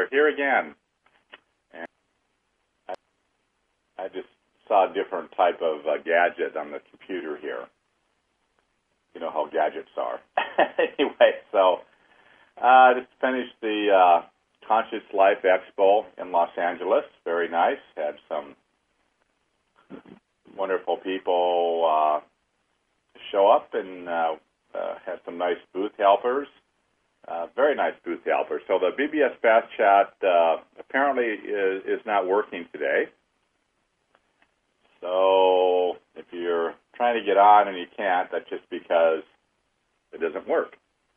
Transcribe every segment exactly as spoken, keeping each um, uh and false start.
we're here again. And I, I just saw a different type of uh, gadget on the computer here. You know how gadgets are. Anyway, so I uh, just finished the uh, Conscious Life Expo in Los Angeles. Very nice. Had some wonderful people uh, show up and uh, uh, had some nice booth helpers. Uh, very nice booth helpers. So the B B S Fast Chat uh, apparently is, is not working today. So if you're trying to get on and you can't, that's just because it doesn't work.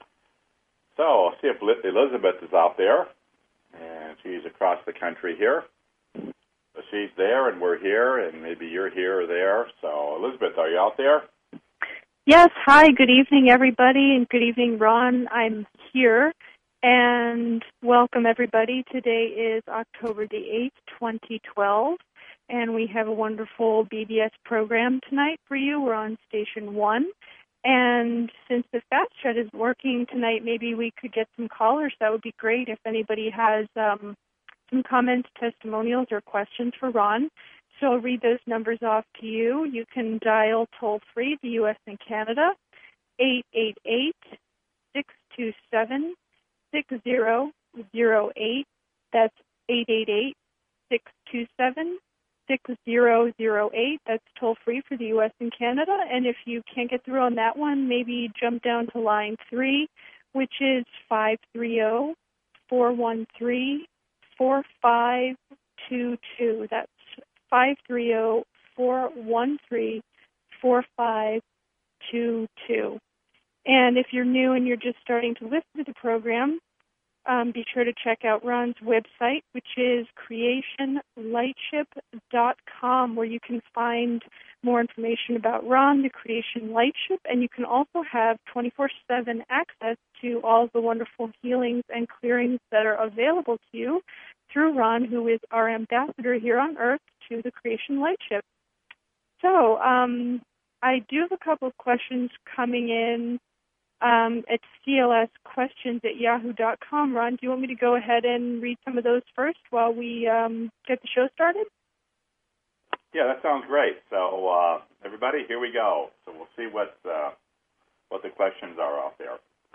So I'll see if Elizabeth is out there, and she's across the country here. So she's there, and we're here, and maybe you're here or there. So Elizabeth, are you out there? Yes. Hi. Good evening, everybody, and good evening, Ron. I'm here, and welcome, everybody. Today is October the eighth, twenty twelve, and we have a wonderful B B S program tonight for you. We're on Station one, and since the Fast Chat is working tonight, maybe we could get some callers. That would be great if anybody has um, some comments, testimonials, or questions for Ron. So I'll read those numbers off to you. You can dial toll-free, the U S and Canada, eight eight eight, six two seven, six zero zero eight. That's eight eight eight, six two seven, six zero zero eight. That's toll-free for the U S and Canada. And if you can't get through on that one, maybe jump down to line three, which is five three zero, four one three, four five two two. That's five three zero, four one three, four five two two. And if you're new and you're just starting to listen to the program, um, be sure to check out Ron's website, which is creation lightship dot com, where you can find more information about Ron, the Creation Lightship, and you can also have twenty-four seven access to all of the wonderful healings and clearings that are available to you through Ron, who is our ambassador here on Earth to the Creation Lightship. So um, I do have a couple of questions coming in um, at C L S questions at yahoo dot com. Ron, do you want me to go ahead and read some of those first while we um, get the show started? Yeah, that sounds great. So uh, everybody, here we go. So we'll see what uh, what the questions are out there.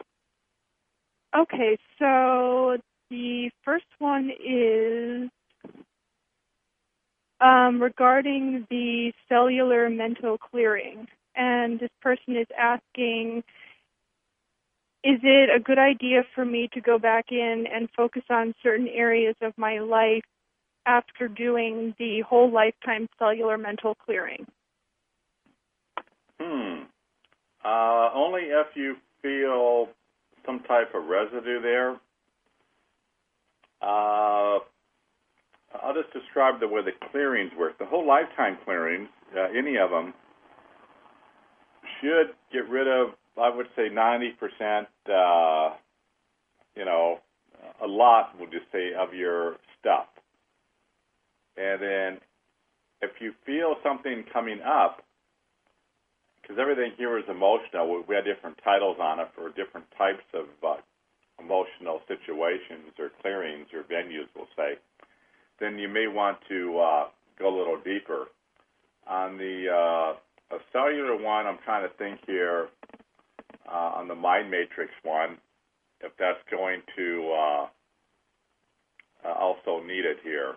Okay, so the first one is um, regarding the cellular mental clearing. And this person is asking, is it a good idea for me to go back in and focus on certain areas of my life after doing the whole lifetime cellular mental clearing? Hmm. Uh, only if you feel some type of residue there. Uh, I'll just describe the way the clearings work. The whole lifetime clearings, uh, any of them, should get rid of, I would say, ninety percent, uh, you know, a lot, we'll just say, of your stuff. And then if you feel something coming up, because everything here is emotional, we have different titles on it for different types of uh, emotional situations or clearings or venues, we'll say, then you may want to uh, go a little deeper. On the uh, a cellular one, I'm trying to think here, uh, on the Mind Matrix one, if that's going to uh, uh, also need it here.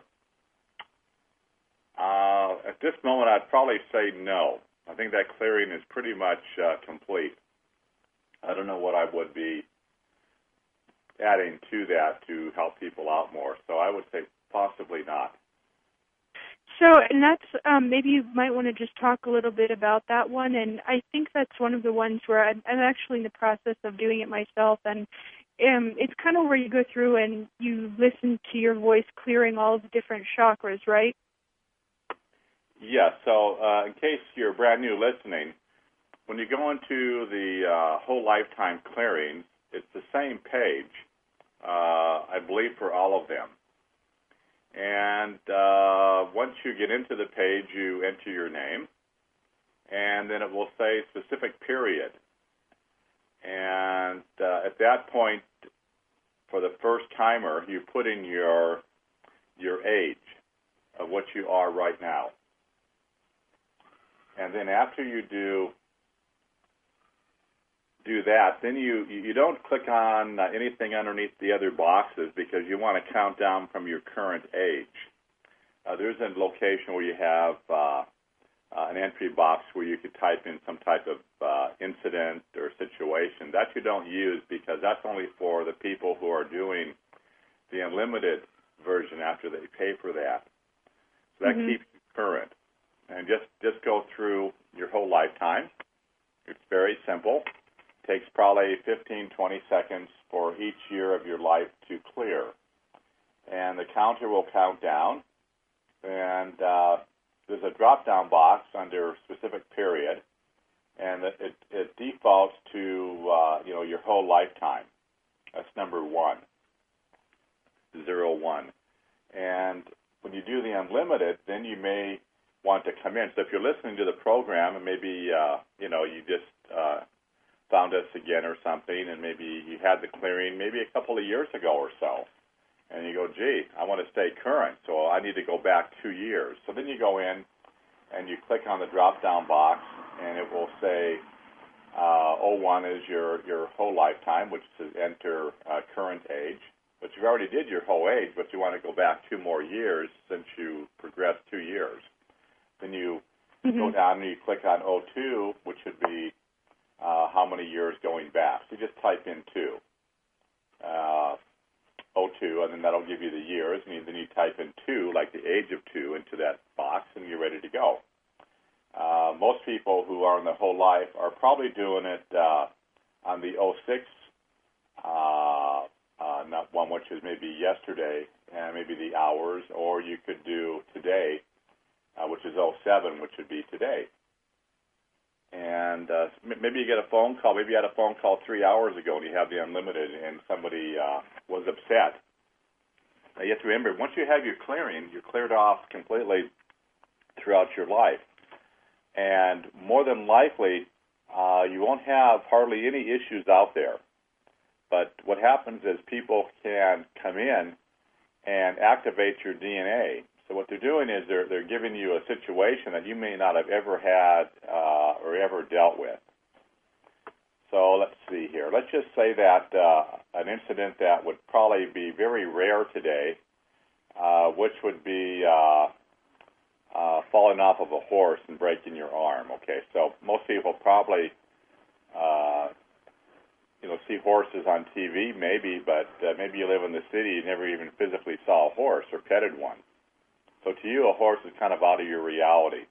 Uh, at this moment, I'd probably say no. I think that clearing is pretty much uh, complete. I don't know what I would be adding to that to help people out more. So I would say possibly not. So, and that's, um, maybe you might want to just talk a little bit about that one. And I think that's one of the ones where I'm, I'm actually in the process of doing it myself. And um, it's kind of where you go through and you listen to your voice clearing all of the different chakras, right? Yes. So uh, in case you're brand new listening, when you go into the uh, whole lifetime clearings, it's the same page, uh, I believe, for all of them. And uh, once you get into the page, you enter your name, and then it will say specific period. And uh, at that point, for the first timer, you put in your your age of what you are right now. And then after you do do that, then you, you don't click on uh, anything underneath the other boxes because you want to count down from your current age. Uh, there's a location where you have uh, uh, an entry box where you could type in some type of uh, incident or situation. That you don't use because that's only for the people who are doing the unlimited version after they pay for that. So that mm-hmm. keeps you current. And just, just go through your whole lifetime. It's very simple. It takes probably fifteen, twenty seconds for each year of your life to clear. And the counter will count down. And uh, there's a drop-down box under specific period. And it, it, it defaults to, uh, you know, your whole lifetime. That's number one, zero one. And when you do the unlimited, then you may want to come in. So if you're listening to the program and maybe, uh, you know, you just uh, found us again or something, and maybe you had the clearing maybe a couple of years ago or so, and you go, gee, I want to stay current, so I need to go back two years. So then you go in and you click on the drop-down box, and it will say uh, oh one is your, your whole lifetime, which is enter uh, current age. But you already did your whole age, but you want to go back two more years since you progressed two years. Then you mm-hmm. go down and you click on oh two, which would be uh, how many years going back. So you just type in two, uh, oh two, and then that'll give you the years. And then you type in two, like the age of two, into that box, and you're ready to go. Uh, most people who are in the whole life are probably doing it uh, on the oh six uh, uh, not one, which is maybe yesterday, and maybe the hours, or you could do today, Uh, which is oh seven, which would be today. And uh, maybe you get a phone call. Maybe you had a phone call three hours ago and you have the unlimited and somebody uh, was upset. Now you have to remember, once you have your clearing, you're cleared off completely throughout your life. And more than likely, uh, you won't have hardly any issues out there. But what happens is people can come in and activate your D N A. So what they're doing is they're they're giving you a situation that you may not have ever had uh, or ever dealt with. So let's see here. Let's just say that uh, an incident that would probably be very rare today, uh, which would be uh, uh, falling off of a horse and breaking your arm. Okay, so most people probably uh, you know see horses on T V, maybe, but uh, maybe you live in the city, you never even physically saw a horse or petted one. So to you, a horse is kind of out of your reality.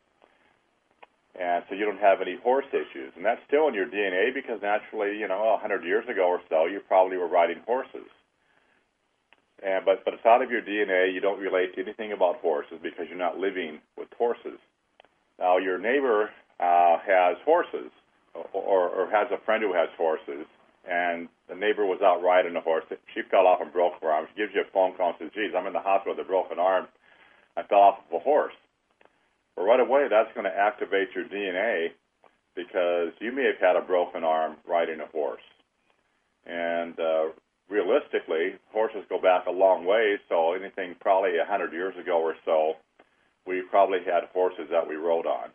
And so you don't have any horse issues. And that's still in your D N A because naturally, you know, one hundred years ago or so, you probably were riding horses. And, but, but it's out of your D N A. You don't relate to anything about horses because you're not living with horses. Now, your neighbor uh, has horses or, or has a friend who has horses, and the neighbor was out riding a horse. She fell off and broke her arm. She gives you a phone call and says, geez, I'm in the hospital with a broken arm. I fell off of a horse. Well, right away, that's going to activate your D N A because you may have had a broken arm riding a horse. And uh, realistically, horses go back a long way, so anything probably one hundred years ago or so, we probably had horses that we rode on.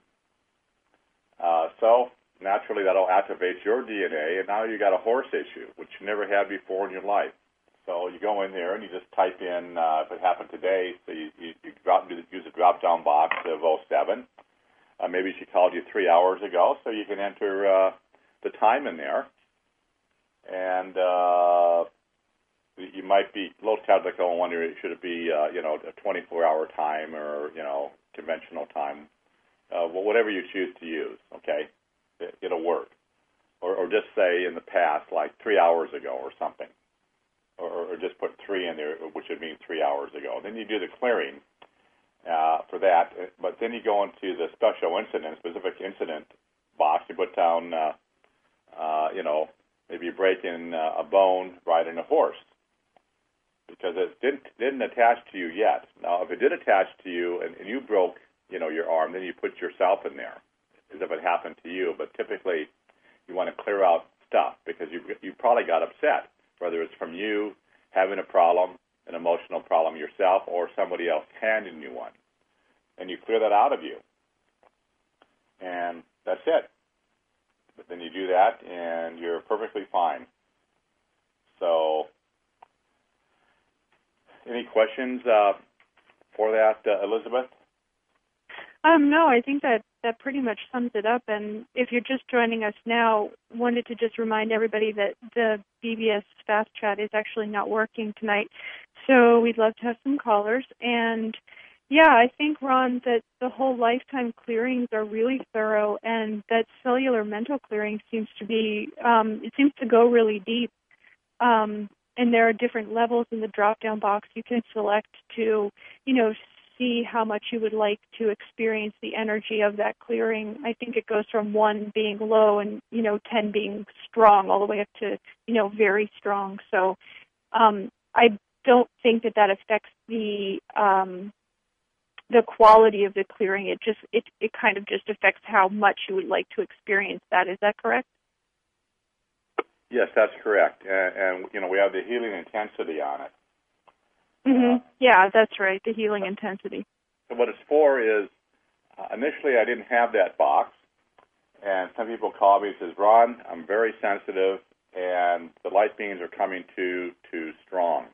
Uh, so naturally, that'll activate your D N A, and now you got a horse issue, which you never had before in your life. So you go in there and you just type in, uh, if it happened today, so you, you, you drop, use a drop-down box of oh seven. Uh, maybe she called you three hours ago, so you can enter uh, the time in there. And uh, you might be a little technical and wonder, should it be, uh, you know, a twenty-four hour time or, you know, conventional time? Uh, well, whatever you choose to use, okay? It, it'll work. Or, or just say in the past, like three hours ago or something. Or, or just put three in there, which would mean three hours ago. Then you do the clearing uh, for that, but then you go into the special incident, specific incident box. You put down, uh, uh, you know, maybe you break in uh, a bone riding a horse because it didn't didn't attach to you yet. Now, if it did attach to you and, and you broke, you know, your arm, then you put yourself in there as if it happened to you. But typically, you want to clear out stuff because you you probably got upset, whether it's from you having a problem, an emotional problem yourself, or somebody else handing you one. And you clear that out of you. And that's it. But then you do that, and you're perfectly fine. So, any questions uh, for that, uh, Elizabeth? Um, no, I think that, that pretty much sums it up. And if you're just joining us now, wanted to just remind everybody that the B B S Fast Chat is actually not working tonight. So we'd love to have some callers. And, yeah, I think, Ron, that the whole lifetime clearings are really thorough, and that cellular mental clearing seems to be, um, it seems to go really deep. Um, and there are different levels in the drop-down box you can select to, you know, see how much you would like to experience the energy of that clearing. I think it goes from one being low and, you know, ten being strong, all the way up to, you know, very strong. So um, I don't think that that affects the um, the quality of the clearing. It just it, it kind of just affects how much you would like to experience that. Is that correct? Yes, that's correct. And, and you know, we have the healing intensity on it. Mm-hmm. Uh, yeah, that's right, the healing intensity. So what it's for is, uh, initially I didn't have that box, and some people call me and says, Ron, I'm very sensitive, and the light beams are coming too too strong.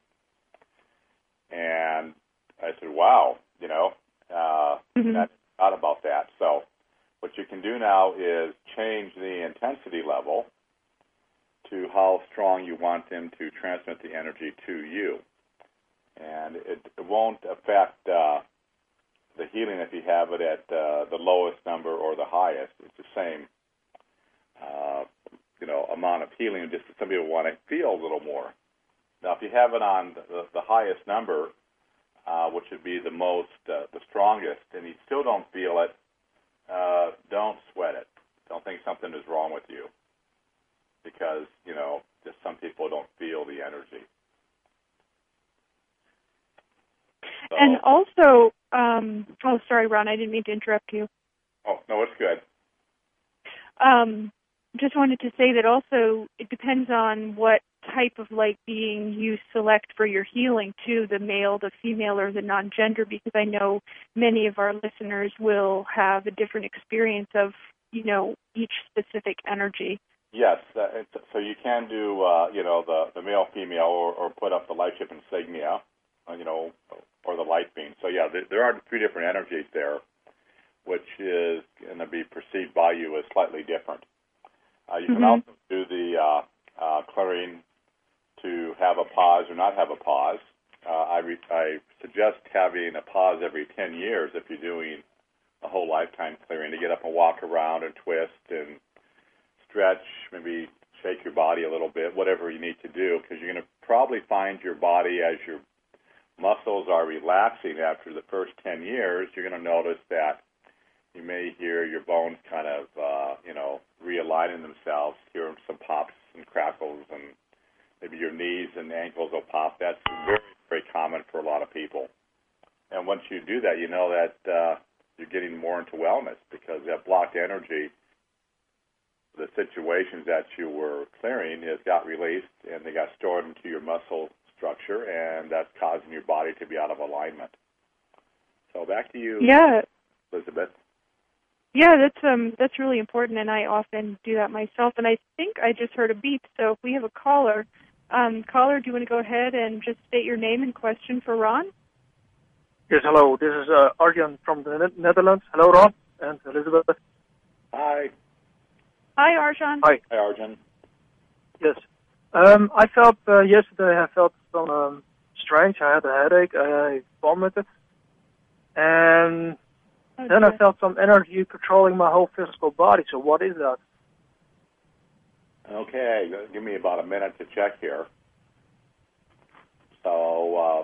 And I said, wow, you know, uh, mm-hmm. I thought about that. So what you can do now is change the intensity level to how strong you want them to transmit the energy to you. And it, it won't affect uh, the healing if you have it at uh, the lowest number or the highest. It's the same, uh, you know, amount of healing. Just some people want to feel a little more. Now, if you have it on the, the highest number, uh, which would be the most, uh, the strongest, and you still don't feel it, uh, don't sweat it. Don't think something is wrong with you, because you know, just some people don't feel the energy. So, and also, um, oh, sorry, Ron, I didn't mean to interrupt you. Oh, no, it's good. Um, just wanted to say that also it depends on what type of light being you select for your healing, too, the male, the female, or the non-gender, because I know many of our listeners will have a different experience of, you know, each specific energy. Yes, uh, it's, so you can do, uh, you know, the, the male, female, or, or put up the light chip insignia, uh, you know, or the light beam. So, yeah, there, there are three different energies there, which is going to be perceived by you as slightly different. Uh, you mm-hmm. can also do the uh, uh, clearing to have a pause or not have a pause. Uh, I, re- I suggest having a pause every ten years if you're doing a whole lifetime clearing, to get up and walk around and twist and stretch, maybe shake your body a little bit, whatever you need to do, because you're going to probably find your body, as your muscles are relaxing after the first ten years, you're going to notice that you may hear your bones kind of, uh, you know, realigning themselves, hear some pops and crackles, and maybe your knees and ankles will pop. That's very, very common for a lot of people. And once you do that, you know that uh, you're getting more into wellness, because that blocked energy, the situations that you were clearing, has got released, and they got stored into your muscle structure, and that's causing your body to be out of alignment. So back to you, yeah. Elizabeth. Yeah, that's um that's really important, and I often do that myself. And I think I just heard a beep, so if we have a caller, um, caller, do you want to go ahead and just state your name and question for Ron? Yes, hello. This is uh, Arjan from the Netherlands. Hello, Ron and Elizabeth. Hi. Hi, Arjan. Hi. Hi, Arjan. Yes. Um, I felt uh, yesterday. I felt some um, strange. I had a headache. I vomited, and Oh, then dear. I felt some energy controlling my whole physical body. So what is that? Okay, give me about a minute to check here. So, uh,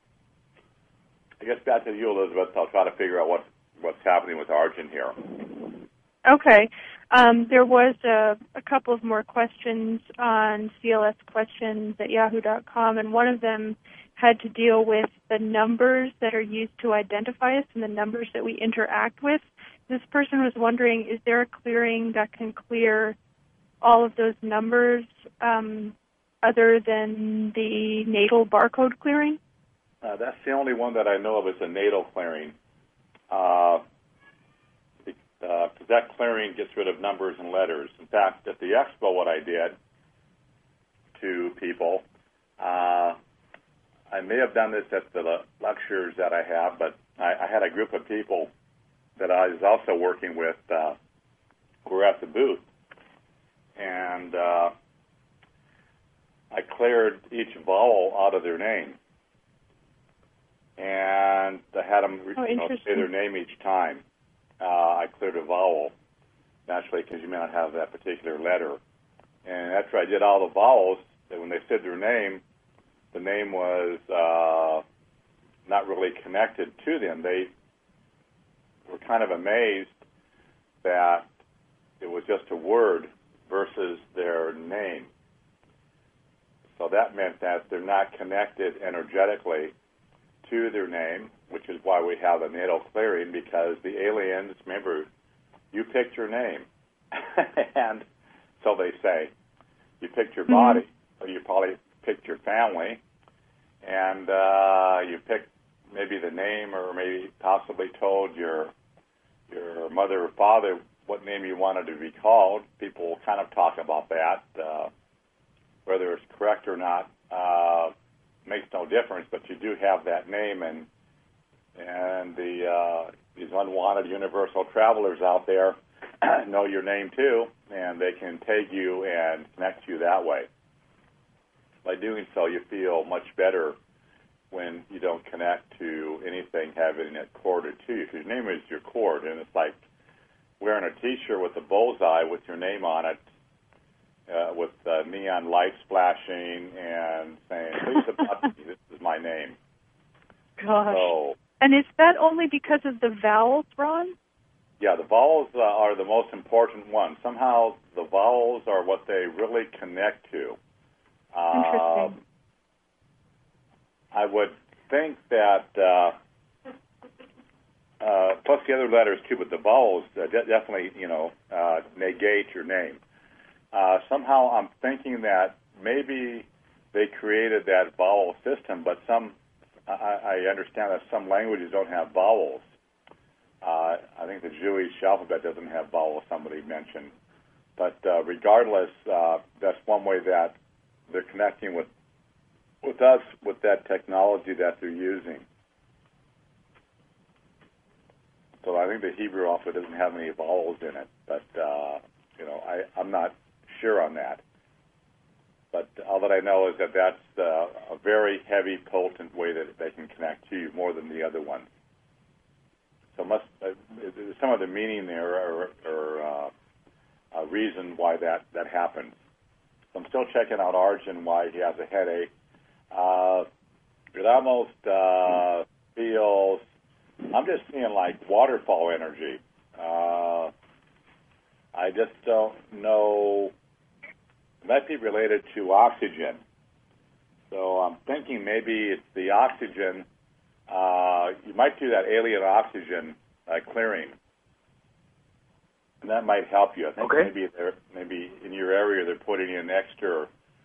I guess back to you, Elizabeth. I'll try to figure out what, what's happening with Arjun here. Okay. Um, there was a, a couple of more questions on C L S questions at yahoo dot com, and one of them had to deal with the numbers that are used to identify us and the numbers that we interact with. This person was wondering, is there a clearing that can clear all of those numbers? Um, other than the natal barcode clearing? Uh, that's the only one that I know of is a natal clearing. Uh, because uh, that clearing gets rid of numbers and letters. In fact, at the expo, what I did to people, uh, I may have done this at the lectures that I have, but I, I had a group of people that I was also working with uh, who were at the booth, and uh, I cleared each vowel out of their name, and I had them oh, you know, say their name each time. Uh, I cleared a vowel, naturally, because you may not have that particular letter. And after I did all the vowels, when they said their name, the name was uh, not really connected to them. They were kind of amazed that it was just a word versus their name. So that meant that they're not connected energetically to their name, which is why we have a natal clearing, because the aliens, remember, you picked your name. And so they say, you picked your body, mm-hmm. so you probably picked your family, and uh, you picked maybe the name, or maybe possibly told your your mother or father what name you wanted to be called. People kind of talk about that. Uh, whether it's correct or not uh, makes no difference, but you do have that name, and and the uh, these unwanted universal travelers out there know your name too, and they can tag you and connect you that way. By doing so, you feel much better when you don't connect to anything having it corded to you, because your name is your cord, and it's like wearing a T-shirt with a bullseye with your name on it, uh, with uh, neon lights flashing and saying, "Please about me. This is my name." Gosh. So, and is that only because of the vowels, Ron? Yeah, the vowels uh, are the most important ones. Somehow the vowels are what they really connect to. Interesting. Um, I would think that, uh, uh, plus the other letters too, but the vowels uh, de- definitely, you know, uh, negate your name. Uh, somehow I'm thinking that maybe they created that vowel system, but some, I, I understand that some languages don't have vowels. Uh, I think the Jewish alphabet doesn't have vowels, somebody mentioned. But uh, regardless, uh, that's one way that they're connecting with with us with that technology that they're using. So I think the Hebrew alphabet doesn't have any vowels in it, but uh, you know, I, I'm not sure on that. But all that I know is that that's uh, a very heavy, potent way that they can connect to you, more than the other ones. So must uh, there's some of the meaning there, or, or uh, a reason why that, that happens. So I'm still checking out Arjun, why he has a headache. Uh, it almost uh, feels, I'm just seeing like waterfall energy. Uh, I just don't know. It might be related to oxygen. So I'm thinking maybe it's the oxygen. Uh, you might do that alien oxygen uh, clearing, and that might help you. I think okay. maybe they're, maybe in your area they're putting in extra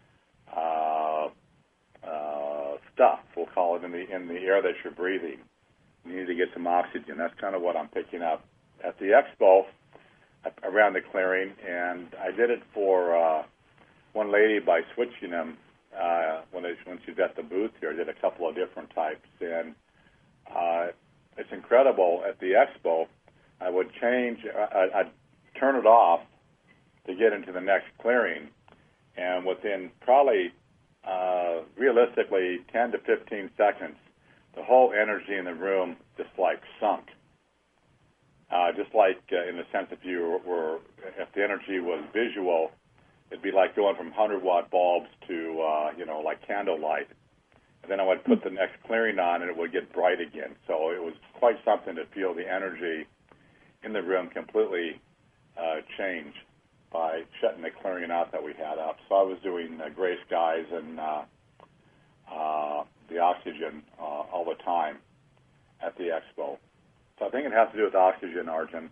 uh, uh, stuff. We'll call it in the in the air that you're breathing. You need to get some oxygen. That's kind of what I'm picking up at the expo around the clearing, and I did it for uh, one lady by switching them uh, when they, when she's at the booth here. I did a couple of different types, and Uh, it's incredible. At the expo, I would change, I, I'd turn it off to get into the next clearing, and within probably, uh, realistically, ten to fifteen seconds, the whole energy in the room just like sunk. Uh, just like uh, in the sense if you were, if the energy was visual, it'd be like going from one hundred watt bulbs to, uh, you know, like candlelight. And then I would put the next clearing on, and it would get bright again. So it was quite something to feel the energy in the room completely uh, change by shutting the clearing out that we had up. So I was doing uh, gray skies and uh, uh, the oxygen uh, all the time at the expo. So I think it has to do with oxygen, Arjun.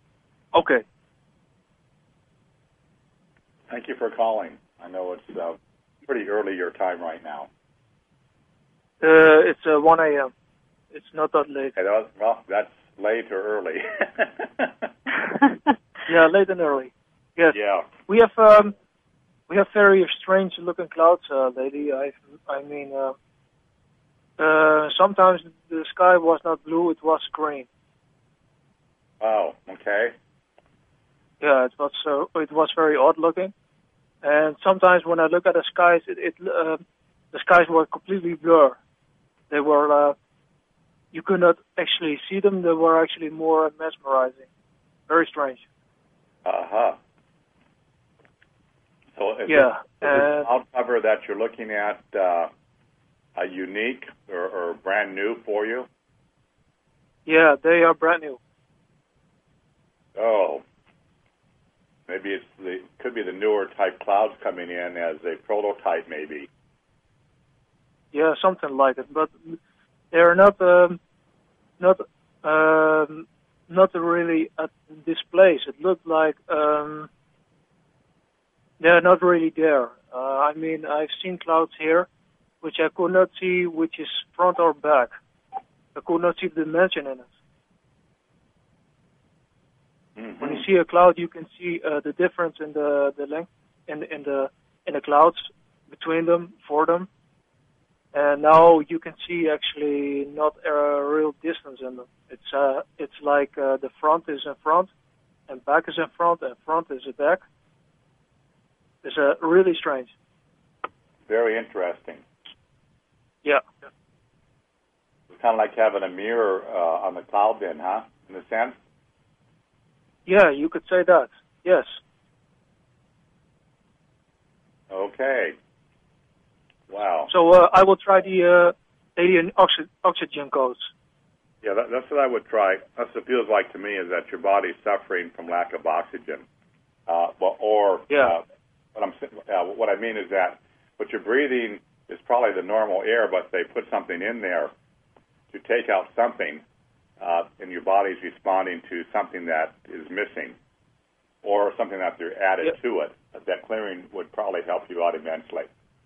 Okay. Thank you for calling. I know it's uh, pretty early your time right now. Uh, it's uh, one a.m. It's not that late. Okay, that was, well, that's late or early. Yeah, late and early. Yes. Yeah. We have um, we have very strange looking clouds, uh, lady. I I mean, uh, uh, sometimes the sky was not blue; it was green. Oh, okay. Yeah, it was so it was very odd looking. And sometimes when I look at the skies, it, it uh, the skies were completely blurred. They were uh, you could not actually see them. They were actually more mesmerizing. Very strange. Uh huh. So is Yeah. this, is uh, this cloud cover that you're looking at uh, a unique or, or brand new for you? Yeah, they are brand new. Oh, maybe it's the could be the newer type clouds coming in as a prototype, maybe. Yeah, something like it. But they're not um, not um, not really at this place. It looked like um, they're not really there. Uh, I mean, I've seen clouds here, which I could not see, which is front or back. I could not see the dimension in it. Mm-hmm. When you see a cloud, you can see uh, the difference in the the length in in the in the clouds between them, for them. And now you can see actually not a real distance in them. It's uh, it's like uh, the front is in front, and back is in front, and front is back. It's uh, really strange. Very interesting. Yeah. It's kind of like having a mirror uh, on the cloud, then, huh? In a sense. Yeah, you could say that. Yes. Okay. Wow. So uh, I will try the uh, alien oxy- oxygen codes. Yeah, that, that's what I would try. That's what it feels like to me, is that your body's suffering from lack of oxygen. Uh, well, or Yeah. uh, what I'm uh, what I mean is that what you're breathing is probably the normal air, but they put something in there to take out something, uh, and your body's responding to something that is missing, or something that they're added Yeah. to it. That clearing would probably help you out immensely.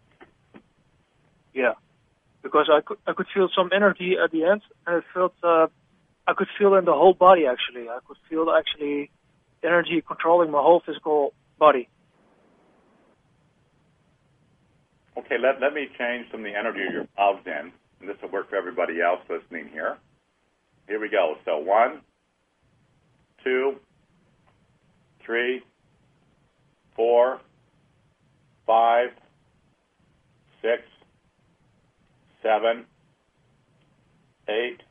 Yeah, because I could I could feel some energy at the end, and it felt uh, I could feel in the whole body actually. I could feel actually energy controlling my whole physical body. Okay, let, let me change some of the energy of your clouds in, and this will work for everybody else listening here. Here we go. So one, two, three, four, five, six, seven, eight,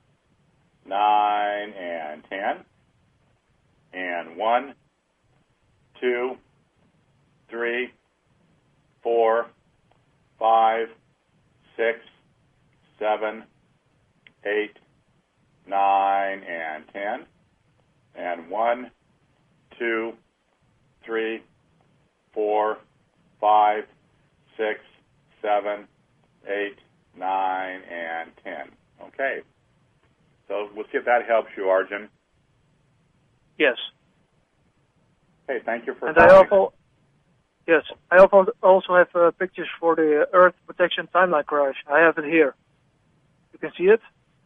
nine, and ten. And one, two, three, four, five, six, seven, eight, nine, and ten. And one, two, three, four, five, six, seven, eight, nine, and ten. Okay. So we'll see if that helps you, Arjun. Yes. Okay, thank you for And calling. I also yes, I also also have uh, pictures for the Earth Protection Timeline Crash. I have it here. You can see it.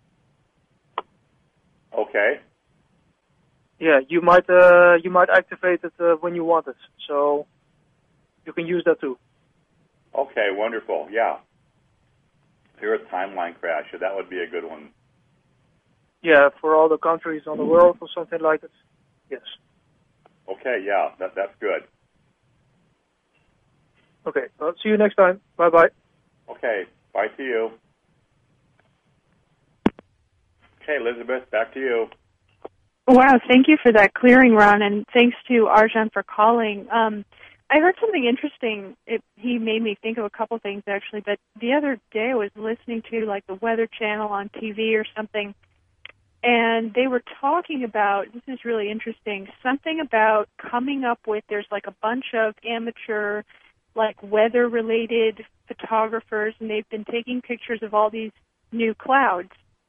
Okay. Yeah, you might uh, you might activate it uh, when you want it, so you can use that too. Okay, wonderful. Yeah. Earth timeline crash. Yeah, that would be a good one. Yeah, for all the countries on the world or something like it. Yes. Okay, yeah, that that's good. Okay. Well, see you next time. Bye bye. Okay, bye to you. Okay, Elizabeth, back to you. Wow, thank you for that clearing, Ron, and thanks to Arjan for calling. Um, I heard something interesting. It, he made me think of a couple things, actually, but the other day I was listening to, like, the Weather Channel on T V or something, and they were talking about, this is really interesting, something about coming up with, there's, like, a bunch of amateur, like, weather-related photographers, and they've been taking pictures of all these new clouds.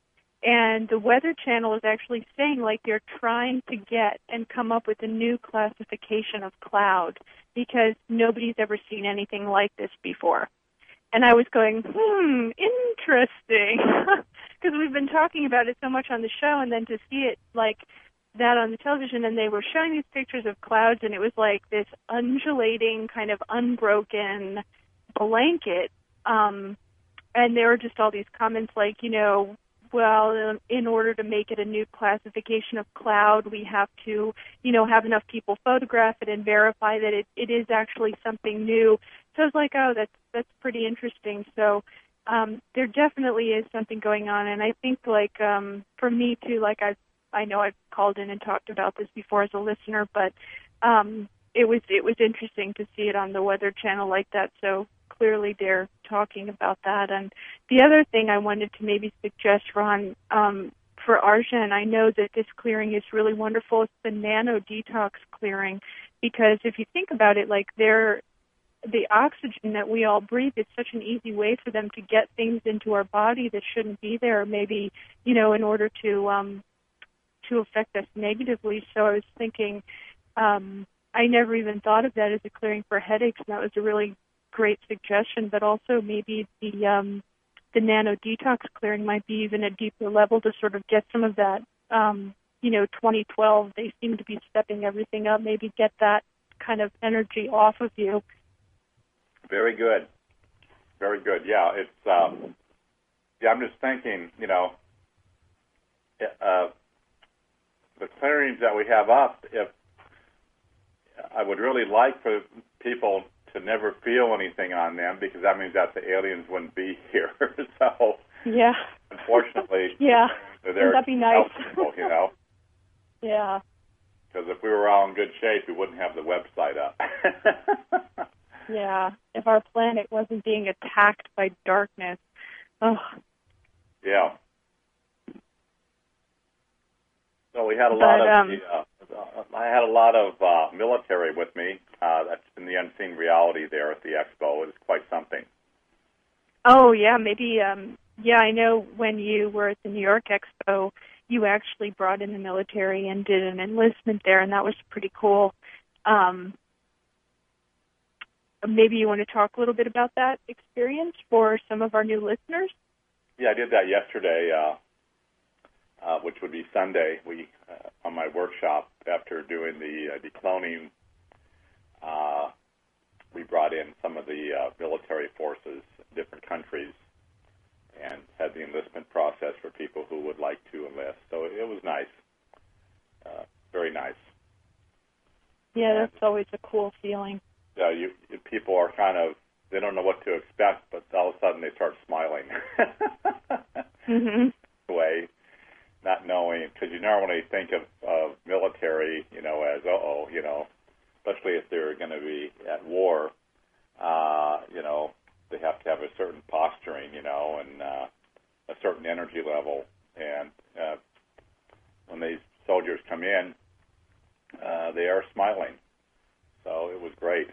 And the Weather Channel is actually saying, like, they're trying to get and come up with a new classification of cloud because nobody's ever seen anything like this before. And I was going, hmm, interesting, because we've been talking about it so much on the show, and then to see it like that on the television, and they were showing these pictures of clouds, and it was like this undulating, kind of unbroken blanket, um, and there were just all these comments like, you know, well, um, in order to make it a new classification of cloud, we have to, you know, have enough people photograph it and verify that it, it is actually something new. So I was like, oh, that's that's pretty interesting. So um, there definitely is something going on, and I think, like, um, for me too, like I I know I've called in and talked about this before as a listener, but um, it was it was interesting to see it on the Weather Channel like that. So clearly they're talking about that. And the other thing I wanted to maybe suggest, Ron, um, for Arjen, I know that this clearing is really wonderful. It's the Nano Detox clearing, because if you think about it, like they're the oxygen that we all breathe is such an easy way for them to get things into our body that shouldn't be there, maybe, you know, in order to um, to affect us negatively. So I was thinking, um, I never even thought of that as a clearing for headaches, and that was a really great suggestion. But also maybe the um, the Nano Detox clearing might be even a deeper level to sort of get some of that, um, you know, twenty twelve, they seem to be stepping everything up, maybe get that kind of energy off of you. Very good. Very good. Yeah, it's, um, yeah, I'm just thinking, you know, uh, the clearings that we have up, if I would really like for people to never feel anything on them, because that means that the aliens wouldn't be here. So, yeah, unfortunately, yeah, they're there that'd be nice. to help people, you know. Yeah. Because if we were all in good shape, we wouldn't have the website up. Yeah, if our planet wasn't being attacked by darkness. Oh. Yeah. So we had a but, lot of, um, the, uh, I had a lot of uh, military with me. Uh, that's in the Unseen Reality there at the expo. It was quite something. Oh, yeah, maybe, um, yeah, I know when you were at the New York Expo, you actually brought in the military and did an enlistment there, and that was pretty cool. Um, maybe you want to talk a little bit about that experience for some of our new listeners? Yeah, I did that yesterday, uh, uh, which would be Sunday. We uh, on my workshop after doing the uh, decloning, uh, we brought in some of the uh, military forces in different countries and had the enlistment process for people who would like to enlist. So it was nice, uh, very nice. Yeah, and, that's always a cool feeling. Yeah, you, you people are kind of, they don't know what to expect, but all of a sudden they start smiling. Mm-hmm. Way, not knowing, because you normally think of, of military, you know, as, uh-oh, you know, especially if they're going to be at war, uh, you know, they have to have a certain posturing, you know, and uh, a certain energy level. And uh, when these soldiers come in, uh, they are smiling. So it was great.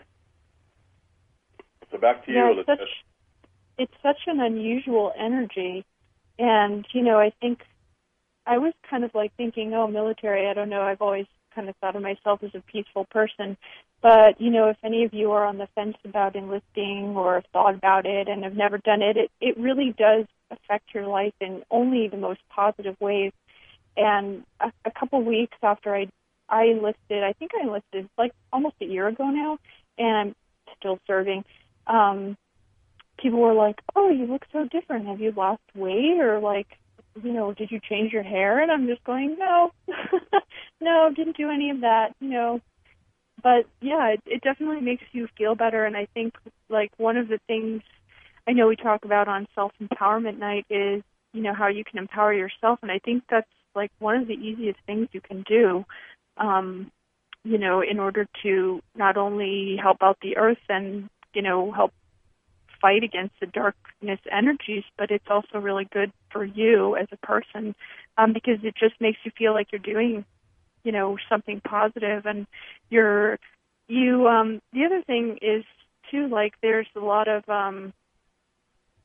So back to yeah, you, it's such, it's such an unusual energy. And, you know, I think I was kind of like thinking, oh, military, I don't know, I've always kind of thought of myself as a peaceful person. But, you know, if any of you are on the fence about enlisting or have thought about it and have never done it, it, it really does affect your life in only the most positive ways. And a, a couple weeks after I, I enlisted, I think I enlisted like almost a year ago now, and I'm still serving, um, people were like, oh, you look so different. Have you lost weight? Or like, you know, did you change your hair? And I'm just going, no, no, didn't do any of that, you know. But, yeah, it, it definitely makes you feel better. And I think, like, one of the things I know we talk about on Self-Empowerment Night is, you know, how you can empower yourself. And I think that's, like, one of the easiest things you can do, um, you know, in order to not only help out the earth and, you know, help fight against the darkness energies, but it's also really good for you as a person, um, because it just makes you feel like you're doing, you know, something positive. And you're, you, um, the other thing is too, like, there's a lot of, um,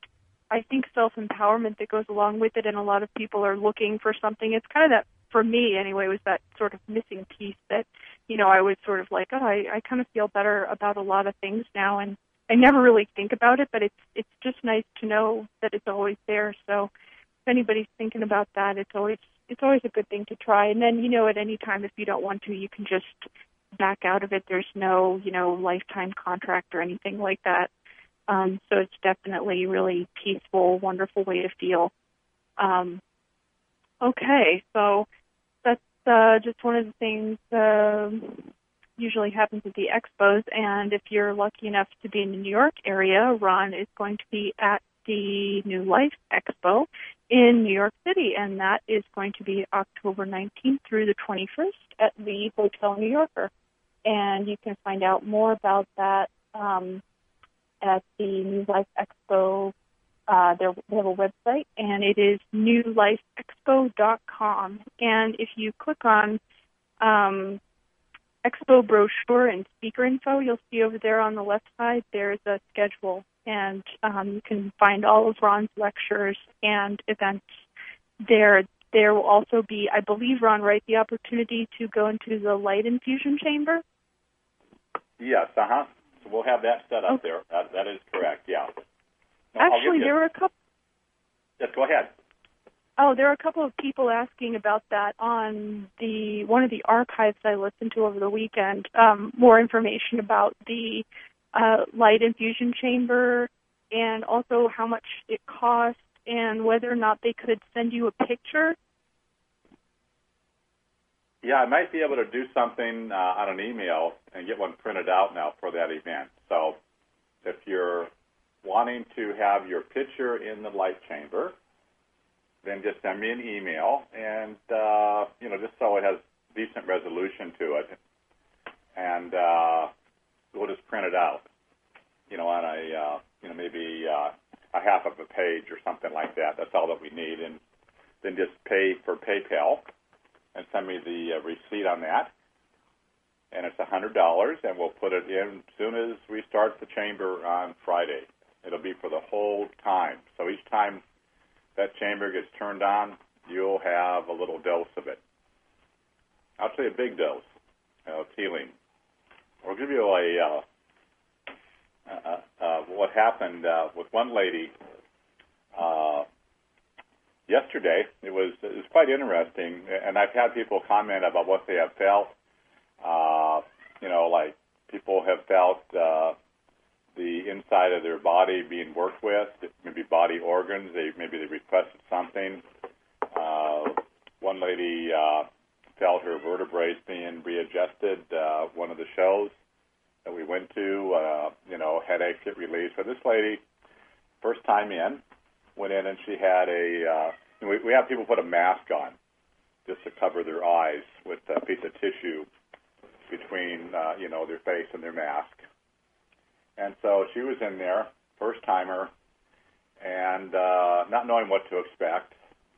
I think, self-empowerment that goes along with it, and a lot of people are looking for something. It's kind of that, for me anyway, was that sort of missing piece that, you know, I was sort of like, oh, I, I kind of feel better about a lot of things now, and I never really think about it, but it's it's just nice to know that it's always there. So if anybody's thinking about that, it's always it's always a good thing to try. And then, you know, at any time, if you don't want to, you can just back out of it. There's no, you know, lifetime contract or anything like that. Um, so it's definitely a really peaceful, wonderful way to feel. Um, okay, so that's uh, just one of the things uh, usually happens at the expos. And if you're lucky enough to be in the New York area, Ron is going to be at the New Life Expo in New York City, and that is going to be October nineteenth through the twenty-first at the Hotel New Yorker. And you can find out more about that um, at the New Life Expo. Uh, they have a website, and it is new life expo dot com. And if you click on um, Expo brochure and speaker info, you'll see over there on the left side there's a schedule, and um, you can find all of Ron's lectures and events there. There will also be, I believe, Ron, right, the opportunity to go into the light infusion chamber? Yes, uh-huh. So we'll have that set up okay. there. That, that is correct, yeah. No, Actually, there were a couple... Yes, go ahead. Oh, there are a couple of people asking about that on the one of the archives I listened to over the weekend. Um, more information about the uh, light infusion chamber and also how much it costs and whether or not they could send you a picture. Yeah, I might be able to do something uh, on an email and get one printed out now for that event. So if you're wanting to have your picture in the light chamber, then just send me an email, and, uh, you know, just so it has decent resolution to it, and uh, we'll just print it out, you know, on a, uh, you know, maybe uh, a half of a page or something like that. That's all that we need, and then just pay for PayPal and send me the uh, receipt on that, and it's one hundred dollars, and we'll put it in as soon as we start the chamber on Friday. It'll be for the whole time, so each time that chamber gets turned on, you'll have a little dose of it. Actually, a big dose of healing. We'll give you a uh, uh, uh, what happened uh, with one lady uh, yesterday. It was it was quite interesting, and I've had people comment about what they have felt. Uh, you know, like people have felt uh, the inside of their body being worked with, maybe body organs. They maybe they requested something. Uh, one lady uh, felt her vertebrae being readjusted. Uh, one of the shows that we went to, uh, you know, headaches get released. But this lady, first time in, went in and she had a. Uh, we, we have people put a mask on just to cover their eyes with a piece of tissue between, uh, you know, their face and their mask. And so she was in there, first timer, and uh, not knowing what to expect.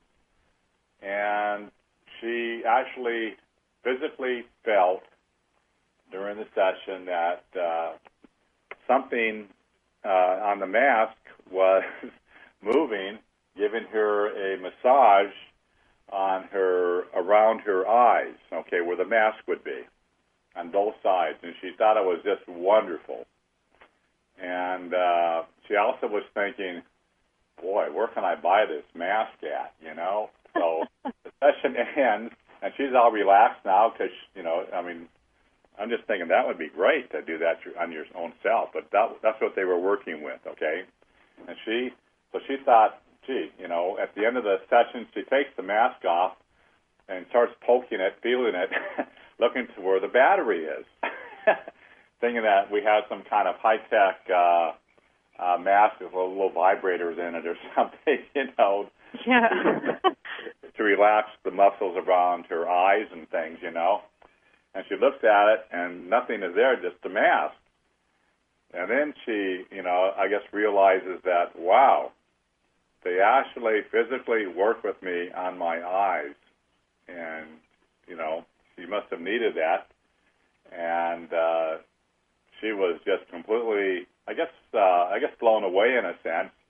And she actually physically felt during the session that uh, something uh, on the mask was moving, giving her a massage on her, around her eyes, okay, where the mask would be, on both sides. And she thought it was just wonderful. And uh, she also was thinking, boy, where can I buy this mask at, you know? So the session ends, and she's all relaxed now because, you know, I mean, I'm just thinking that would be great to do that on your own self. But that, that's what they were working with, okay? And she, so she thought, gee, you know, at the end of the session, she takes the mask off and starts poking it, feeling it, looking to where the battery is. Thinking that we had some kind of high-tech uh, uh, mask with little vibrators in it or something, you know, yeah. to relax the muscles around her eyes and things, you know. And she looks at it, and nothing is there, just a mask. And then she, you know, I guess realizes that, wow, they actually physically work with me on my eyes. And, you know, she must have needed that. And uh, she was just completely, I guess, uh, I guess blown away in a sense.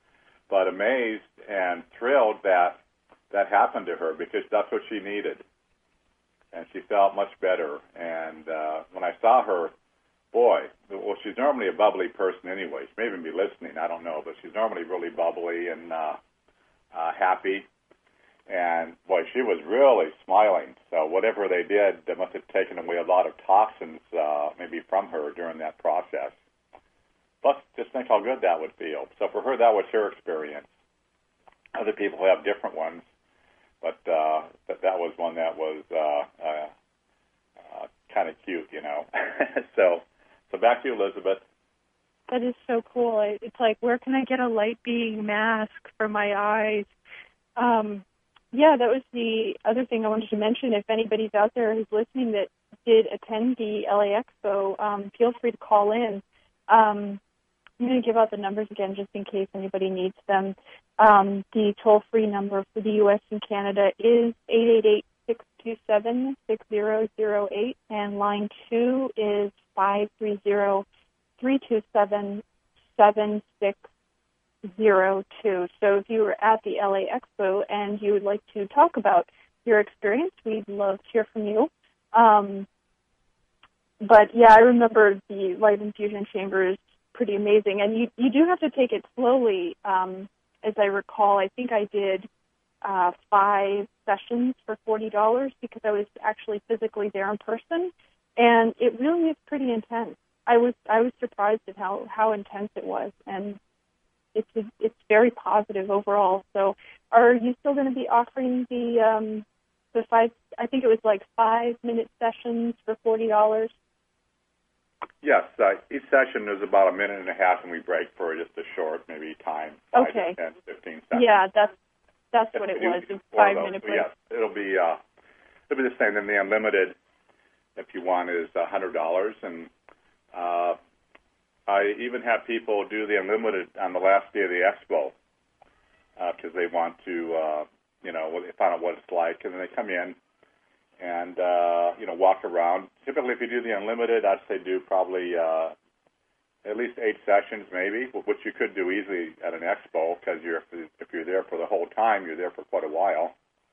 but amazed and thrilled that that happened to her because that's what she needed. And she felt much better. And uh, when I saw her, boy, well, she's normally a bubbly person anyway. She may even be listening, I don't know, but she's normally really bubbly and uh, uh, happy. And, boy, she was really smiling. So whatever they did, they must have taken away a lot of toxins uh, maybe from her during that process. Plus, just think how good that would feel. So for her, that was her experience. Other people have different ones, but uh, that, that was one that was uh, uh, uh, kind of cute, you know. so, so back to you, Elizabeth. That is so cool. It's like, where can I get a light being mask for my eyes? Um, yeah, that was the other thing I wanted to mention. If anybody's out there who's listening that did attend the L A Expo, um, feel free to call in. Um, I'm going to give out the numbers again just in case anybody needs them. Um, the toll-free number for the U S and Canada is eight eight eight, six two seven, six zero zero eight, and line two is five three zero, three two seven, seven six zero two. So if you were at the L A Expo and you would like to talk about your experience, we'd love to hear from you. Um, but, yeah, I remember the light infusion chambers pretty amazing. And you, you do have to take it slowly. Um, as I recall, I think I did uh, five sessions for forty dollars because I was actually physically there in person. And it really is pretty intense. I was I was surprised at how, how intense it was. And it's it's very positive overall. So are you still going to be offering the um, the five, I think it was like five-minute sessions for forty dollars? Yes, uh, each session is about a minute and a half, and we break for just a short, maybe time, five okay. to ten, fifteen seconds. Yeah, that's that's If what it do was, a five-minute so break. yes, it'll be uh, it'll be the same. Then the unlimited, if you want, is a hundred dollars, and uh, I even have people do the unlimited on the last day of the expo because uh, they want to, uh, you know, find out what it's like, and then they come in and, uh, you know, walk around. Typically, if you do the unlimited, I'd say do probably uh, at least eight sessions maybe, which you could do easily at an expo because you're, if you're there for the whole time, you're there for quite a while.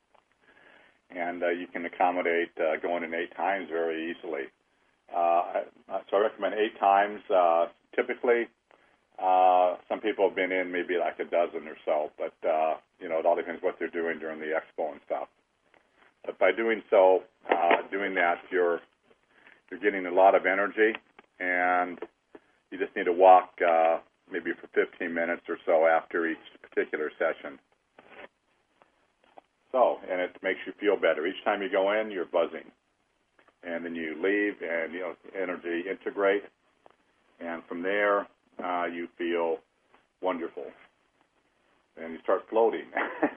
And uh, you can accommodate uh, going in eight times very easily. Uh, so I recommend eight times. Uh, typically, uh, some people have been in maybe like a dozen or so, but, uh, you know, it all depends what they're doing during the expo and stuff. But by doing so, uh, doing that, you're you're getting a lot of energy, and you just need to walk uh, maybe for fifteen minutes or so after each particular session. So, and it makes you feel better. Each time you go in, you're buzzing. And then you leave, and, you know, energy integrate. And from there, uh, you feel wonderful. And you start floating.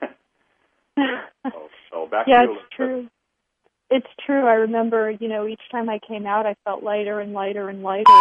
so, so back yeah, to you. it's true. It's true. I remember, you know, each time I came out, I felt lighter and lighter and lighter.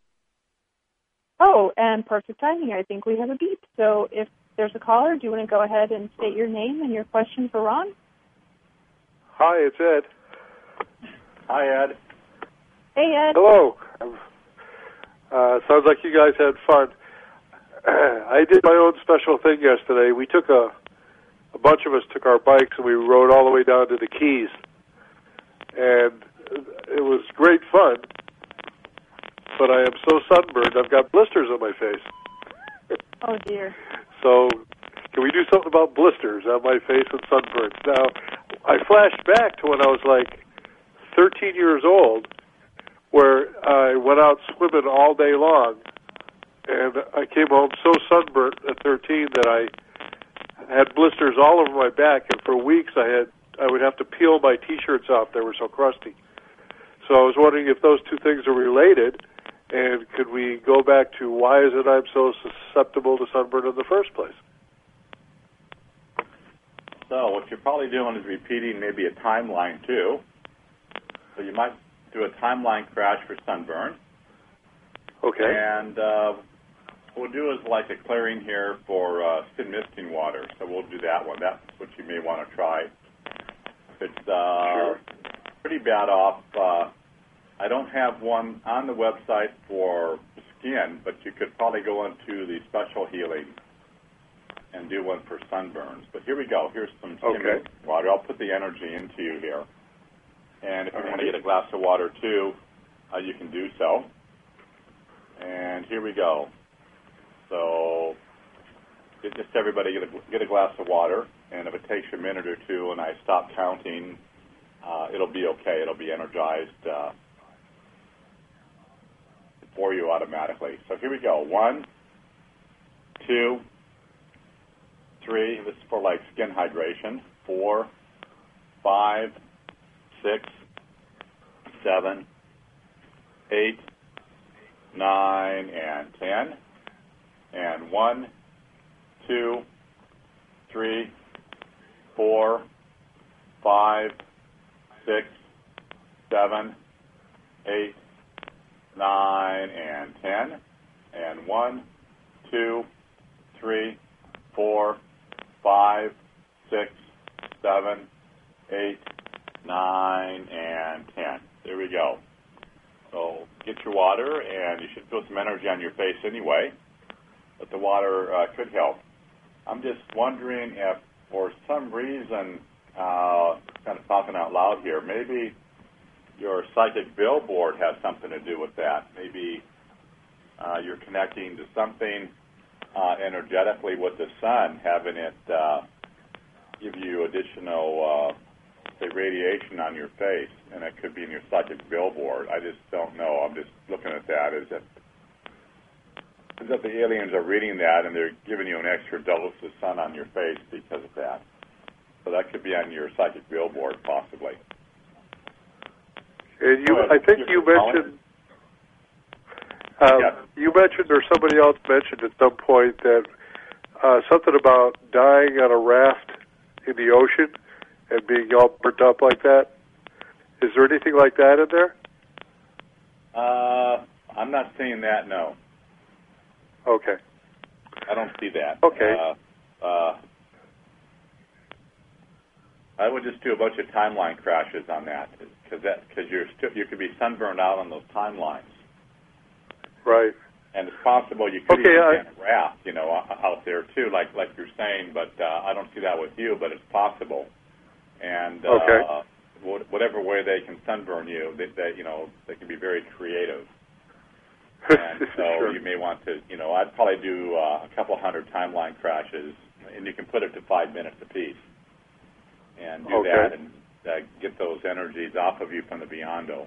Oh, and perfect timing. I think we have a beep. So if there's a caller, do you want to go ahead and state your name and your question for Ron? Hi, it's Ed. Hi, Ed. Hey, Ed. Hello. Uh, sounds like you guys had fun. I did my own special thing yesterday. We took a, a bunch of us took our bikes and we rode all the way down to the Keys. And it was great fun, but I am so sunburned, I've got blisters on my face. Oh, dear. So can we do something about blisters on my face and sunburns? Now, I flashed back to when I was like thirteen years old, where I went out swimming all day long, and I came home so sunburnt at thirteen that I had blisters all over my back, and for weeks I had I would have to peel my T-shirts off. They were so crusty. So I was wondering if those two things are related, and could we go back to why is it I'm so susceptible to sunburn in the first place? So what you're probably doing is repeating maybe a timeline, too. So you might do a timeline crash for sunburn. Okay. And uh, what we'll do is like a clearing here for uh, skin misting water. So we'll do that one. That's what you may want to try. It's uh, sure. pretty bad off. Uh, I don't have one on the website for skin, but you could probably go into the special healing and do one for sunburns. But here we go. Here's some Okay. stimulating water. I'll put the energy into you here. And if you want to get a glass of water, too, uh, you can do so. And here we go. So just everybody get a, get a glass of water, and if it takes a minute or two and I stop counting, uh, it'll be okay. It'll be energized uh, for you automatically. So here we go. One, two, three. This is for like skin hydration. Four, five, six, seven, eight, nine, and ten. And one, two, three, four, five, six, seven, eight, nine, and ten. And one, two, three, four, five, six, seven, eight, nine, and ten. There we go. So get your water, and you should feel some energy on your face anyway. But the water uh, could help. I'm just wondering if, for some reason, uh, kind of talking out loud here, maybe your psychic billboard has something to do with that. Maybe uh, you're connecting to something uh, energetically with the sun, having it uh, give you additional, uh, say, radiation on your face, and it could be in your psychic billboard. I just don't know. I'm just looking at that as if Is that the aliens are reading that and they're giving you an extra dose of sun on your face because of that. So that could be on your psychic billboard, possibly. And you, I think you mentioned, um, yes. you mentioned, or somebody else mentioned at some point that uh, something about dying on a raft in the ocean and being all burnt up like that. Is there anything like that in there? Uh, I'm not seeing that, no. Okay. I don't see that. Okay. Uh, uh, I would just do a bunch of timeline crashes on that, because that because you're still you could be sunburned out on those timelines. Right. And it's possible you could okay, even I, be on a raft, you know, out there too, like like you're saying. But uh, I don't see that with you, but it's possible. And uh, okay. whatever way they can sunburn you, they, they you know they can be very creative. And so sure. you may want to, you know, I'd probably do uh, a couple hundred timeline crashes, and you can put it to five minutes apiece, and do okay. that and uh, get those energies off of you from the beyond-o.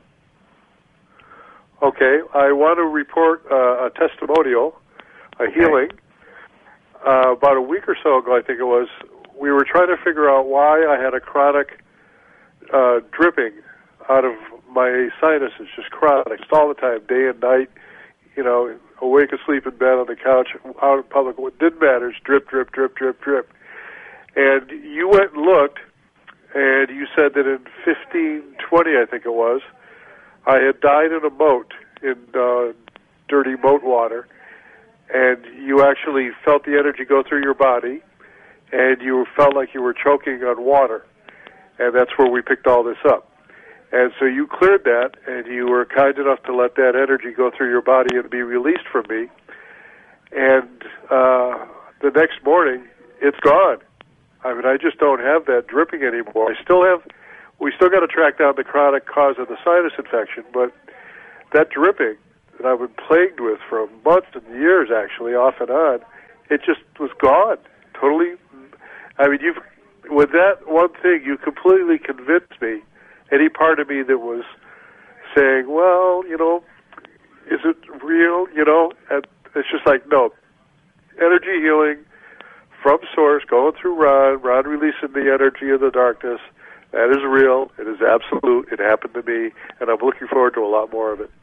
Okay, I want to report uh, a testimonial, a okay. healing. Uh, about a week or so ago, I think it was, we were trying to figure out why I had a chronic uh, dripping out of my sinuses, just chronic, just all the time, day and night. You know, awake, asleep in bed, on the couch, out in public, it didn't matter. It's drip, drip, drip, drip, drip. And you went and looked, and you said that in fifteen twenty, I think it was, I had died in a moat, in uh, dirty moat water, and you actually felt the energy go through your body, and you felt like you were choking on water. And that's where we picked all this up. And so you cleared that, and you were kind enough to let that energy go through your body and be released from me. And uh, the next morning, it's gone. I mean, I just don't have that dripping anymore. I still have, we still got to track down the chronic cause of the sinus infection, but that dripping that I've been plagued with for months and years, actually, off and on, it just was gone. Totally. I mean, you've, with that one thing, you completely convinced me. Any part of me that was saying, well, you know, is it real, you know? And it's just like, no. Energy healing from source, going through Ron, Ron releasing the energy of the darkness. That is real. It is absolute. It happened to me, and I'm looking forward to a lot more of it.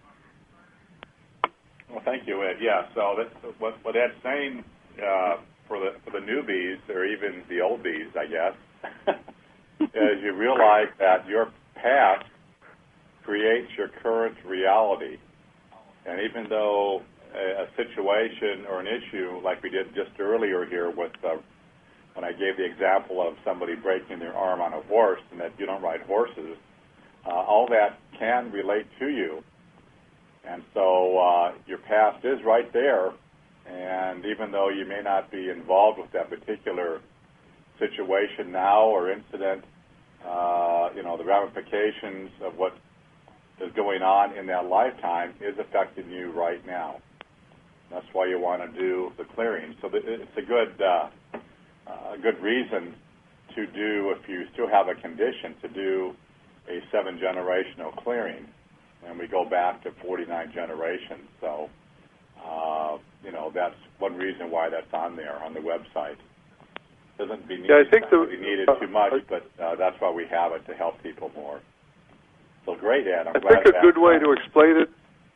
Well, thank you, Ed. Yeah, so that's what, what Ed's saying uh, for the for the newbies, or even the oldies, I guess, is you realize that your past creates your current reality. And even though a, a situation or an issue, like we did just earlier here with uh, when I gave the example of somebody breaking their arm on a horse, and that you don't ride horses, uh, all that can relate to you. And so uh, your past is right there, And even though you may not be involved with that particular situation now or incident, uh, you know, the ramifications of what is going on in that lifetime is affecting you right now. That's why you want to do the clearing. So it's a good, uh, a good reason to do, if you still have a condition, to do a seven generational clearing. And we go back to forty-nine generations. So, uh, you know, that's one reason why that's on there on the website. Doesn't be needed, yeah, I think the, really needed too much, uh, but uh, that's why we have it, to help people more. So great, Ed. I'm I glad think a good that, way uh, to explain it.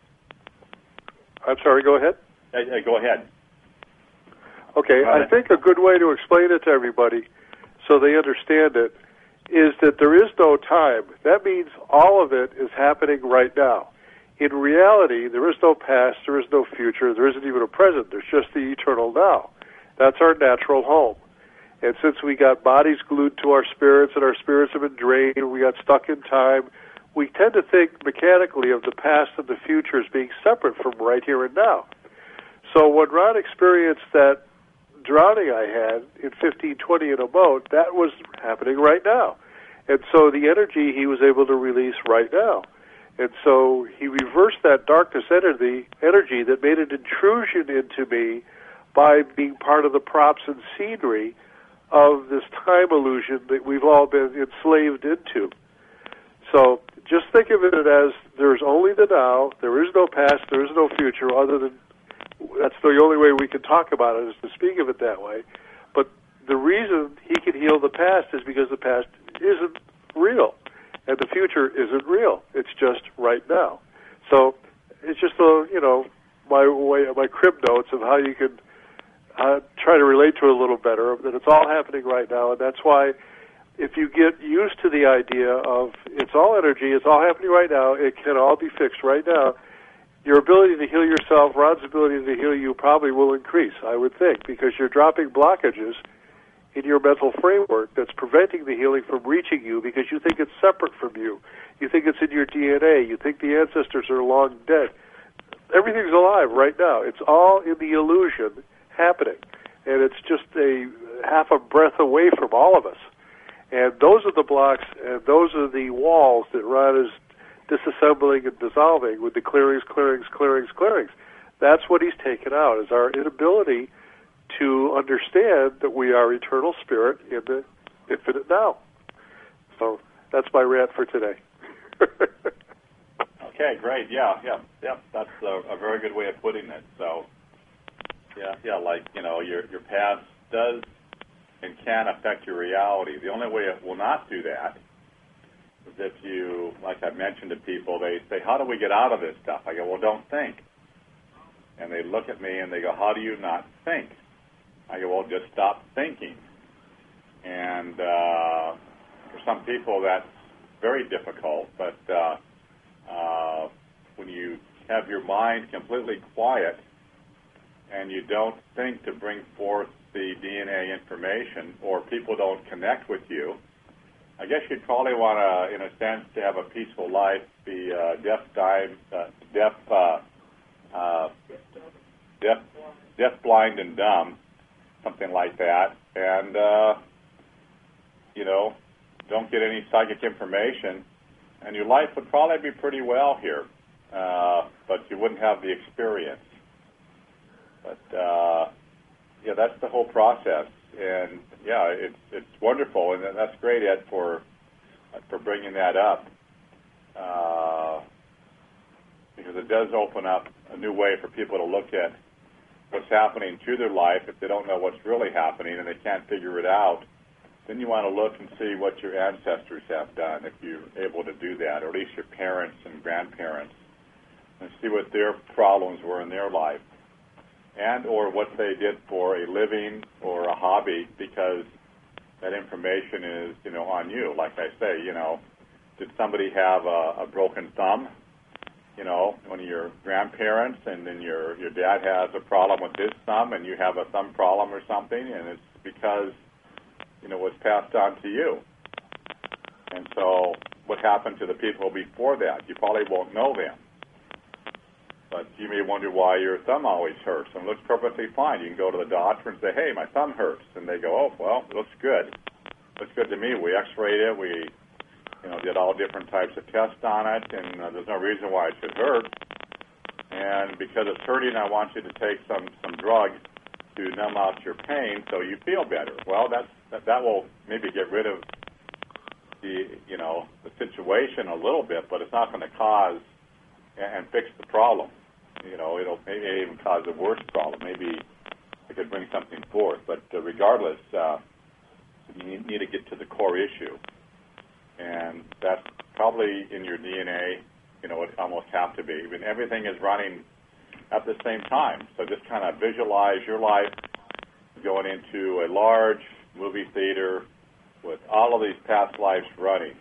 I'm sorry. Go ahead. Uh, uh, go ahead. Okay, Go ahead. I think a good way to explain it to everybody so they understand it is that there is no time. That means all of it is happening right now. In reality, there is no past, there is no future, there isn't even a present. There's just the eternal now. That's our natural home. And since we got bodies glued to our spirits and our spirits have been drained, we got stuck in time, we tend to think mechanically of the past and the future as being separate from right here and now. So when Ron experienced that drowning I had in fifteen twenty in a boat, that was happening right now. And so the energy he was able to release right now. And so he reversed that darkness energy, energy that made an intrusion into me by being part of the props and scenery of this time illusion that we've all been enslaved into. So just think of it as there's only the now, there is no past, there is no future, other than that's the only way we can talk about it, is to speak of it that way. But the reason he can heal the past is because the past isn't real, and the future isn't real. It's just right now. So it's just a, you know, my way, my crib notes of how you can uh, try to relate to it a little better, that it's all happening right now, and that's why if you get used to the idea of it's all energy, it's all happening right now, it can all be fixed right now, your ability to heal yourself, Ron's ability to heal you probably will increase, I would think, because you're dropping blockages in your mental framework that's preventing the healing from reaching you because you think it's separate from you. You think it's in your D N A. You think the ancestors are long dead. Everything's alive right now. It's all in the illusion happening, and it's just a half a breath away from all of us. And those are the blocks, and those are the walls that Ron is disassembling and dissolving with the clearings, clearings, clearings, clearings. That's what he's taken out, is our inability to understand that we are eternal spirit in the infinite now. So that's my rant for today. Okay, great. Yeah, yeah, yeah. That's a, a very good way of putting it. So, yeah, yeah, like, you know, your your past does and can affect your reality. The only way it will not do that is if you, like I've mentioned to people, they say, how do we get out of this stuff? I go, well, don't think. And they look at me and they go, how do you not think? I go, well, just stop thinking. And uh, for some people, that's very difficult. But uh, uh, when you have your mind completely quiet and you don't think to bring forth the D N A information, or people don't connect with you, I guess you'd probably want to, in a sense, to have a peaceful life, be uh, deaf, dying, uh, deaf, uh, uh, deaf, deaf, blind, and dumb, something like that, and uh, you know, don't get any psychic information, and your life would probably be pretty well here, uh, but you wouldn't have the experience. But uh, yeah, that's the whole process. And yeah, it's it's wonderful, and that's great, Ed, for for bringing that up, uh, because it does open up a new way for people to look at what's happening to their life. If they don't know what's really happening and they can't figure it out, then you want to look and see what your ancestors have done, if you're able to do that, or at least your parents and grandparents, and see what their problems were in their life, and or what they did for a living or a hobby, because that information is, you know, on you. Like I say, you know, did somebody have a, a broken thumb, you know, one of your grandparents, and then your, your dad has a problem with his thumb and you have a thumb problem or something, and it's because, you know, it was passed on to you. And so what happened to the people before that? You probably won't know them. But you may wonder why your thumb always hurts, and it looks perfectly fine. You can go to the doctor and say, hey, my thumb hurts. And they go, oh, well, it looks good. Looks good to me. We x-rayed it. We, you know, did all different types of tests on it, and uh, there's no reason why it should hurt. And because it's hurting, I want you to take some, some drugs to numb out your pain so you feel better. Well, that's, that, that will maybe get rid of the, you know, the situation a little bit, but it's not going to cause and fix the problem. You know, it'll maybe even cause a worse problem. Maybe it could bring something forth. But uh, regardless, uh, you need to get to the core issue. And that's probably in your D N A, you know, it almost have to be. I mean, everything is running at the same time. So just kind of visualize your life going into a large movie theater with all of these past lives running.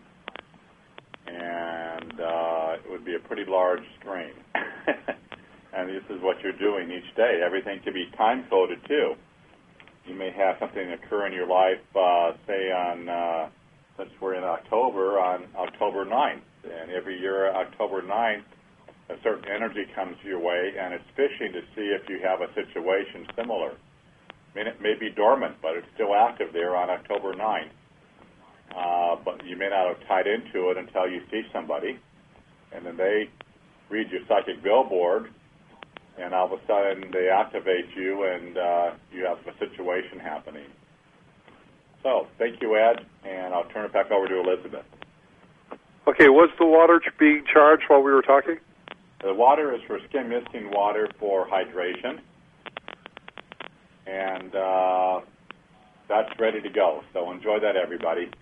And uh, it would be a pretty large screen. And this is what you're doing each day. Everything can be time-coded, too. You may have something occur in your life, uh, say on, uh, since we're in October, on October ninth. And every year, October ninth, a certain energy comes your way, and it's fishing to see if you have a situation similar. I mean, it may be dormant, but it's still active there on October ninth. Uh, but you may not have tied into it until you see somebody, and then they read your psychic billboard, and all of a sudden they activate you, and uh, you have a situation happening. So, thank you, Ed, and I'll turn it back over to Elizabeth. Okay, was the water ch- being charged while we were talking? The water is for skin misting water for hydration, and uh, that's ready to go. So enjoy that, everybody.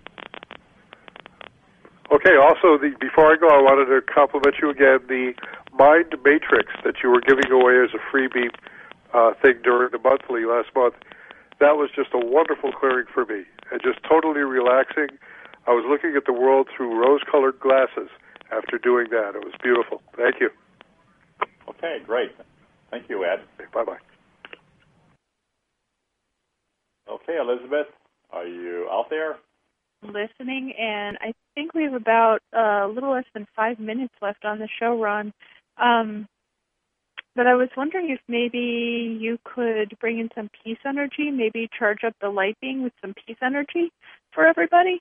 Okay, also, the, before I go, I wanted to compliment you again. The Mind Matrix that you were giving away as a freebie uh, thing during the monthly last month, that was just a wonderful clearing for me and just totally relaxing. I was looking at the world through rose-colored glasses after doing that. It was beautiful. Thank you. Okay, great. Thank you, Ed. Okay, bye-bye. Okay, Elizabeth, are you out there? Listening, and I think we have about uh, a little less than five minutes left on the show, Ron. Um, but I was wondering if maybe you could bring in some peace energy, maybe charge up the light being with some peace energy for everybody.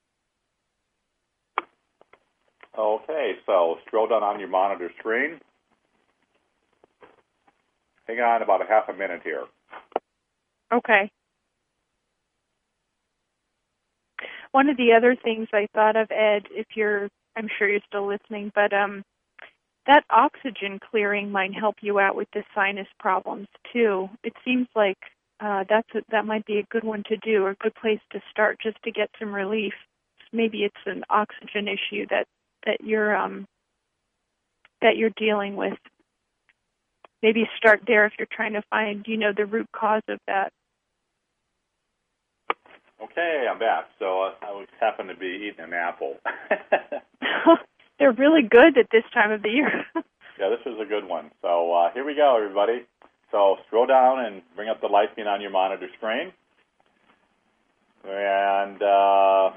Okay, so scroll down on your monitor screen. Hang on about a half a minute here. Okay. One of the other things I thought of, Ed, if you're, I'm sure you're still listening, but um, that oxygen clearing might help you out with the sinus problems too. It seems like uh, that's a, that might be a good one to do, or a good place to start just to get some relief. Maybe it's an oxygen issue that that you're um, that you're dealing with. Maybe start there if you're trying to find, you know, the root cause of that. Okay, I'm back. So uh, I was happen to be eating an apple. They're really good at this time of the year. Yeah, this is a good one. So uh, here we go, everybody. So scroll down and bring up the light beam on your monitor screen. And uh,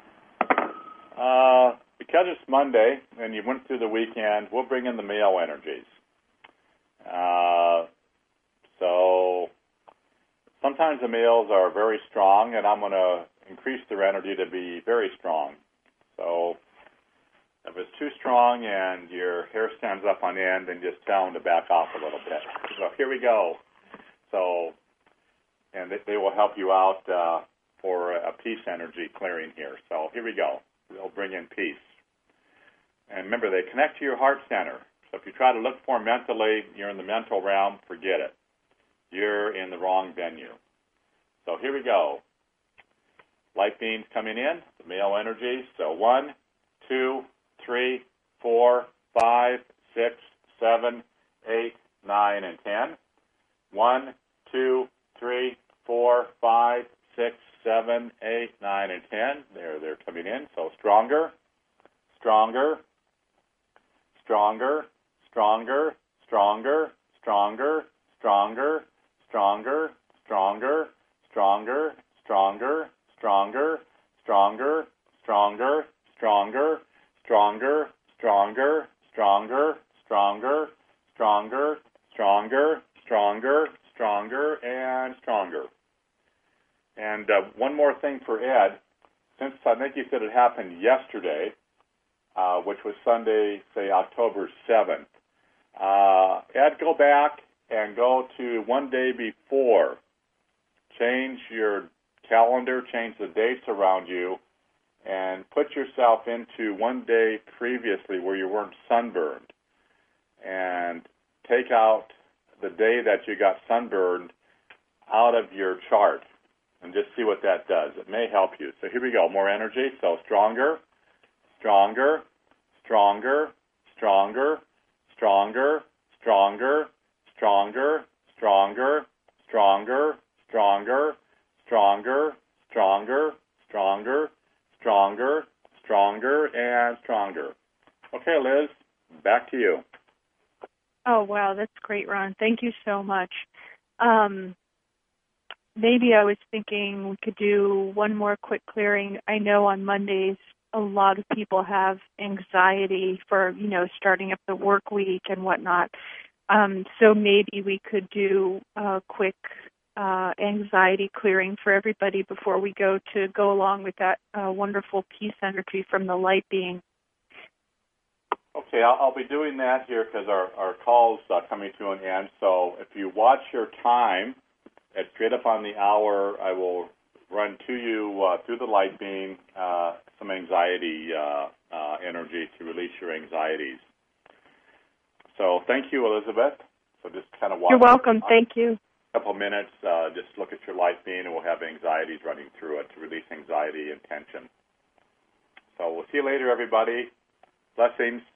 uh, because it's Monday and you went through the weekend, we'll bring in the male energies. Uh, so... Sometimes the males are very strong, and I'm going to increase their energy to be very strong. So if it's too strong and your hair stands up on end, then just tell them to back off a little bit. So here we go. So, and they, they will help you out uh, for a peace energy clearing here. So here we go. They'll bring in peace. And remember, they connect to your heart center. So if you try to look for them mentally, you're in the mental realm, forget it. You're in the wrong venue. So here we go. Light beams coming in, the male energies. So one, two, three, four, five, six, seven, eight, nine, and ten. One, two, three, four, five, six, seven, eight, nine, and ten. There, they're coming in. So stronger, stronger, stronger, stronger, stronger, stronger, stronger, stronger, stronger, stronger, stronger, stronger, stronger, stronger, stronger, stronger, stronger, stronger, stronger, stronger, stronger, stronger, stronger, and stronger. And uh, one more thing for Ed, since I think you said it happened yesterday, uh, which was Sunday, say October seventh, uh, Ed, go back and go to one day before. Change your calendar, change the dates around you, and put yourself into one day previously where you weren't sunburned. And take out the day that you got sunburned out of your chart and just see what that does. It may help you. So here we go. More energy. So stronger, stronger, stronger, stronger, stronger, stronger, stronger, stronger, stronger, stronger, stronger, stronger, stronger, stronger, stronger, and stronger. Okay, Liz, back to you. Oh, wow, that's great, Ron. Thank you so much. Um, maybe I was thinking we could do one more quick clearing. I know on Mondays a lot of people have anxiety for, you know, starting up the work week and whatnot. Um, so maybe we could do a quick uh, anxiety clearing for everybody before we go to go along with that uh, wonderful peace energy from the light being. Okay, I'll, I'll be doing that here because our, our call's uh, coming to an end. So if you watch your time, at straight up on the hour, I will run to you uh, through the light beam uh, some anxiety uh, uh, energy to release your anxieties. So thank you, Elizabeth. So just kind of watch. You're welcome. Thank you. A couple minutes, uh, just look at your light beam, and we'll have anxieties running through it to release anxiety and tension. So we'll see you later, everybody. Blessings.